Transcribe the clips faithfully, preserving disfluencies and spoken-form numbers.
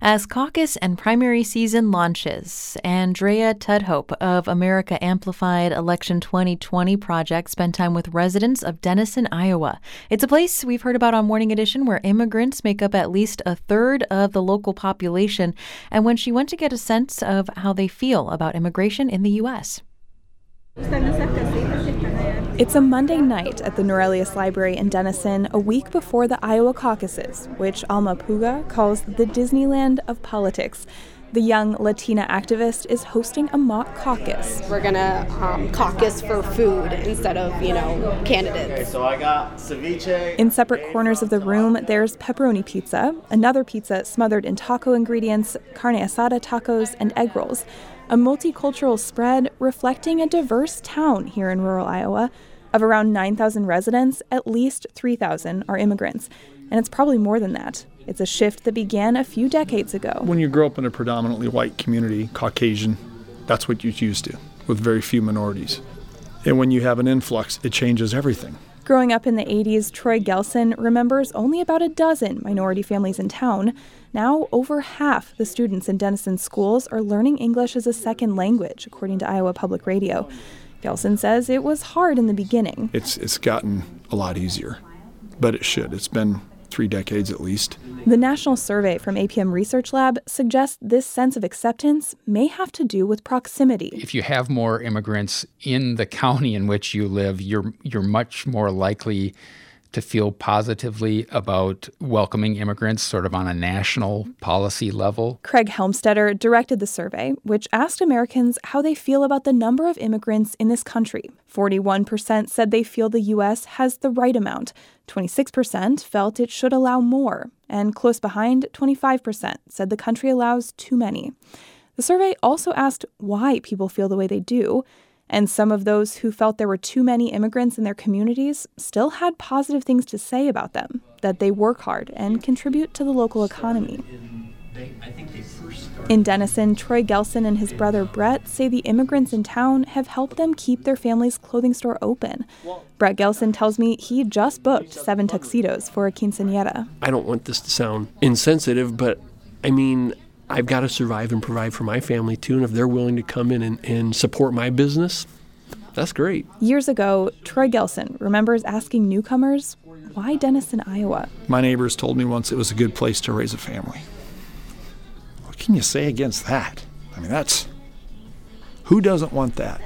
As caucus and primary season launches, Andrea Tudhope of America Amplified Election twenty twenty Project spent time with residents of Denison, Iowa. It's a place we've heard about on Morning Edition where immigrants make up at least a third of the local population. And when she went to get a sense of how they feel about immigration in the U S. It's a Monday night at the Norelius Library in Denison, a week before the Iowa caucuses, which Alma Puga calls the Disneyland of politics. The young Latina activist is hosting a mock caucus. We're going to um, caucus for food instead of, you know, candidates. Okay, so I got ceviche. In separate corners of the room, there's pepperoni pizza, another pizza smothered in taco ingredients, carne asada tacos, and egg rolls. A multicultural spread reflecting a diverse town here in rural Iowa. Of around nine thousand residents, at least three thousand are immigrants. And it's probably more than that. It's a shift that began a few decades ago. When you grow up in a predominantly white community, Caucasian, that's what you're used to, with very few minorities. And when you have an influx, it changes everything. Growing up in the eighties, Troy Gelson remembers only about a dozen minority families in town. Now, over half the students in Denison schools are learning English as a second language, according to Iowa Public Radio. Gelson says it was hard in the beginning. It's it's gotten a lot easier, but it should. It's been three decades at least. The national survey from A P M Research Lab suggests this sense of acceptance may have to do with proximity. If you have more immigrants in the county in which you live, you're you're much more likely to feel positively about welcoming immigrants sort of on a national policy level. Craig Helmstetter directed the survey, which asked Americans how they feel about the number of immigrants in this country. forty-one percent said they feel the U S has the right amount. twenty-six percent felt it should allow more. And close behind, twenty-five percent said the country allows too many. The survey also asked why people feel the way they do. And some of those who felt there were too many immigrants in their communities still had positive things to say about them, that they work hard and contribute to the local economy. In Denison, Troy Gelson and his brother Brett say the immigrants in town have helped them keep their family's clothing store open. Brett Gelson tells me he just booked seven tuxedos for a quinceañera. I don't want this to sound insensitive, but I mean, I've got to survive and provide for my family, too, and if they're willing to come in and, and support my business, that's great. Years ago, Troy Gelson remembers asking newcomers, why Denison, Iowa? My neighbors told me once it was a good place to raise a family. What can you say against that? I mean, that's... Who doesn't want that?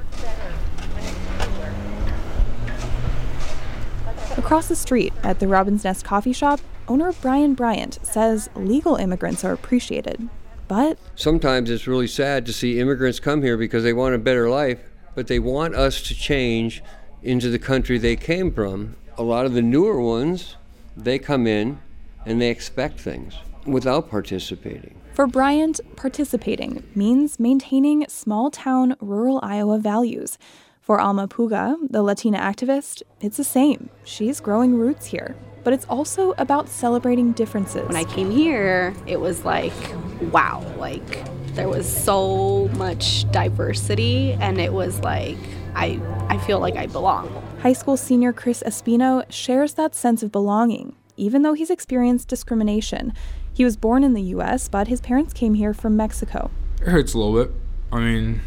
Across the street at the Robin's Nest coffee shop, owner Brian Bryant says legal immigrants are appreciated, but... Sometimes it's really sad to see immigrants come here because they want a better life, but they want us to change into the country they came from. A lot of the newer ones, they come in and they expect things without participating. For Bryant, participating means maintaining small-town, rural Iowa values. For Alma Puga, the Latina activist, it's the same. She's growing roots here. But it's also about celebrating differences. When I came here, it was like, wow, like there was so much diversity, and it was like, I, I feel like I belong. High school senior Chris Espino shares that sense of belonging, even though he's experienced discrimination. He was born in the U S, but his parents came here from Mexico. It hurts a little bit. I mean,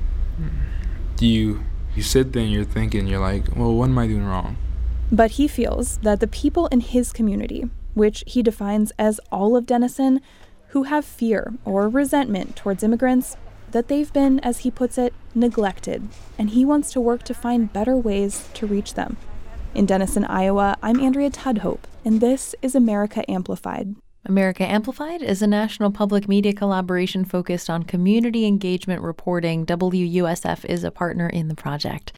you, you sit there and you're thinking, you're like, well, what am I doing wrong? But he feels that the people in his community, which he defines as all of Denison, who have fear or resentment towards immigrants, that they've been, as he puts it, neglected, and he wants to work to find better ways to reach them. In Denison, Iowa, I'm Andrea Tudhope, and this is America Amplified. America Amplified is a national public media collaboration focused on community engagement reporting. W U S F is a partner in the project.